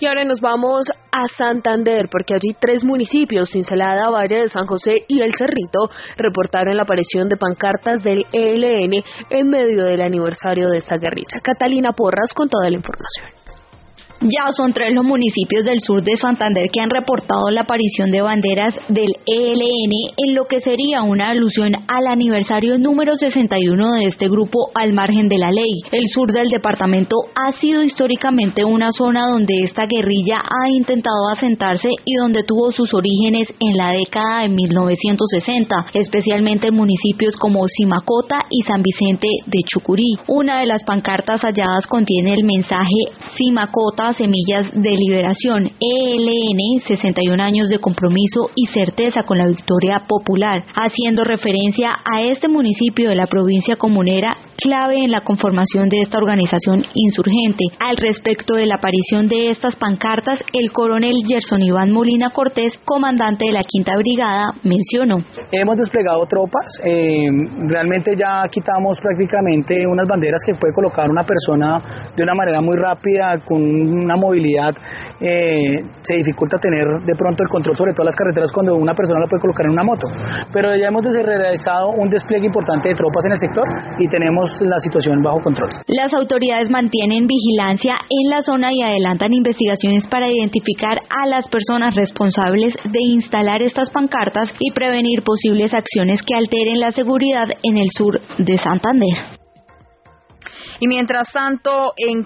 Y ahora nos vamos a Santander, porque allí 3 municipios, Cincelada, Valle de San José y El Cerrito, reportaron la aparición de pancartas del ELN en medio del aniversario de esta guerrilla. Catalina Porras con toda la información. Ya son 3 los municipios del sur de Santander que han reportado la aparición de banderas del ELN en lo que sería una alusión al aniversario número 61 de este grupo al margen de la ley. El sur del departamento ha sido históricamente una zona donde esta guerrilla ha intentado asentarse y donde tuvo sus orígenes en la década de 1960, especialmente en municipios como Simacota y San Vicente de Chucurí. Una de las pancartas halladas contiene el mensaje Simacota, semillas de liberación, ELN, 61 años de compromiso y certeza con la victoria popular, haciendo referencia a este municipio de la provincia comunera, clave en la conformación de esta organización insurgente. Al respecto de la aparición de estas pancartas, el coronel Gerson Iván Molina Cortés, comandante de la Quinta Brigada, mencionó: hemos desplegado tropas, realmente ya quitamos prácticamente unas banderas que puede colocar una persona de una manera muy rápida, con una movilidad, se dificulta tener de pronto el control sobre todas las carreteras cuando una persona la puede colocar en una moto, pero ya hemos realizado un despliegue importante de tropas en el sector y tenemos la situación bajo control. Las autoridades mantienen vigilancia en la zona y adelantan investigaciones para identificar a las personas responsables de instalar estas pancartas y prevenir posibles acciones que alteren la seguridad en el sur de Santander. Y mientras tanto, en